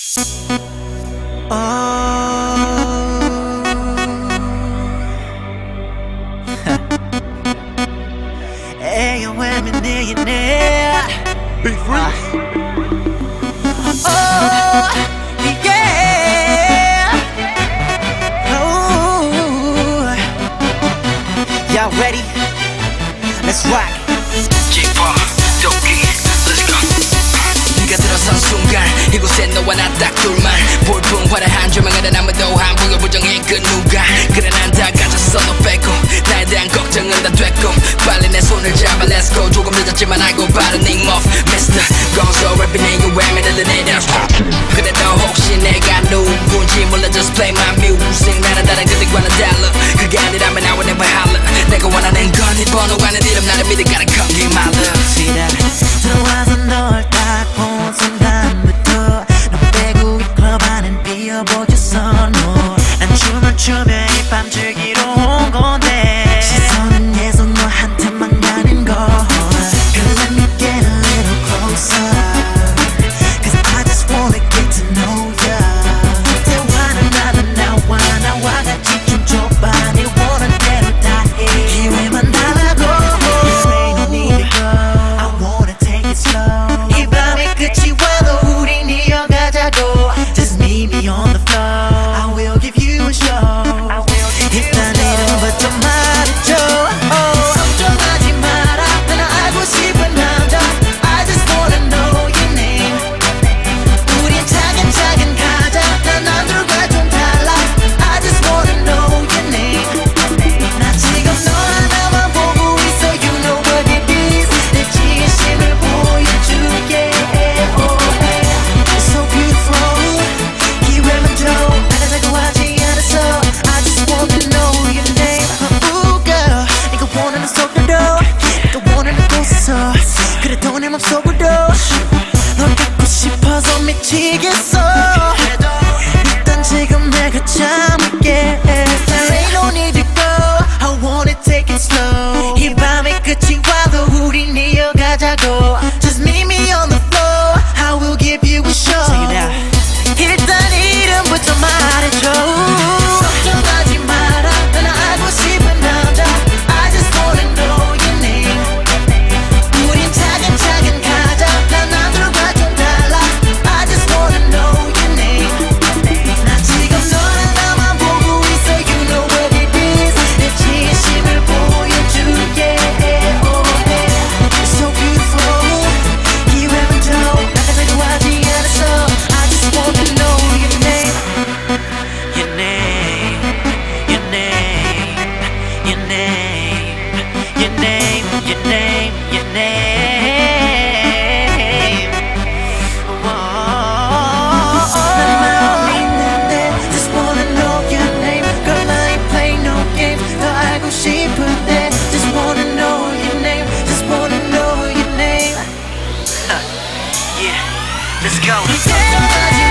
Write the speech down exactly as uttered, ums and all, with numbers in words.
Ayo, I'm in there. Be free. Oh, yeah. Oh, y'all ready? Let's rock. J-pop, 도끼, let's go. 네가 들어선 순간 이곳에 너와 나 딱 둘만 볼품 화려한 조명아래 아무도 한 분을 부정해 그 누가 그래 난 다 가졌어 너 빼고 나에 대한 걱정은 다 됐고 빨리 내 손을 잡아 let's go 조금 늦었지만 알고 바로 name off Mister gonzo rapping in your way middle of the 그래 너 혹시 내가 누군지 몰라 just play my music 나는 다른 그들과는 달라 그게 아니라면 I will never holler 내가 원하는 건 네 번호가 내 이름 나를 믿어 gotta come get my love See that 들어와서 널 딱 본 순간부터 너 빼고 이 클럽 안엔 비어보였어 난 춤을 추며 이 밤 즐기러 온 건데 시선은 계속 너한테만 가는 걸 Girl let me get a little closer Cause I just wanna get to know ya 대화는 나는 나와 나와 같이 춤춰봐 네 원하는 대로 다 해 기회만 달라고 Ain't no need to go I wanna take it slow 이 밤의 끝이 와도 우린 이어가자고 Just meet me on the floor I will give you a show 일단 이름부터 말해줘 oh. 걱정하지 마라 난 알고 싶은 남자 I just wanna know your name 우린 차근차근 가자 난 남들과 좀 달라 I just wanna know your name 나 지금 너 하나만 보고 있어 You know what it is 내 진심을 보여줄게 oh, hey. It's so beautiful 기회만 줘 나가자고 하지 않았어 I just wanna know your name Ooh girl 네가 원하는 속도로 네가 원하는 곳에서 그래도 내 맘속으로 널 갖고 싶어서 미치겠어 일단 지금 내가 참을게 Ain't no need to go I wanna take it slow 이 밤의 끝이 와도 우린 이어가자고 Just meet me on the floor I will give you a show 일단 이름부터 말해줘 걱정하지 마라 난 알고 싶은 남자 I just wanna know your name 우린 차근차근 가자 난 남들과 좀 달라 I just wanna know your name 나 지금 너 하나만 보고 있어 You know what it is 내 진심을 보여줄게 oh, yeah. It's so beautiful 기회만 줘 나가자고 하지 않았어 I just wanna know your name Your name Your name Your name Your name Your name Your name 난 마음이 있는데 Just wanna know your name Girl I ain't play no games 더 알고 싶은데 Just wanna know your name Just wanna know your name uh, Yeah, let's go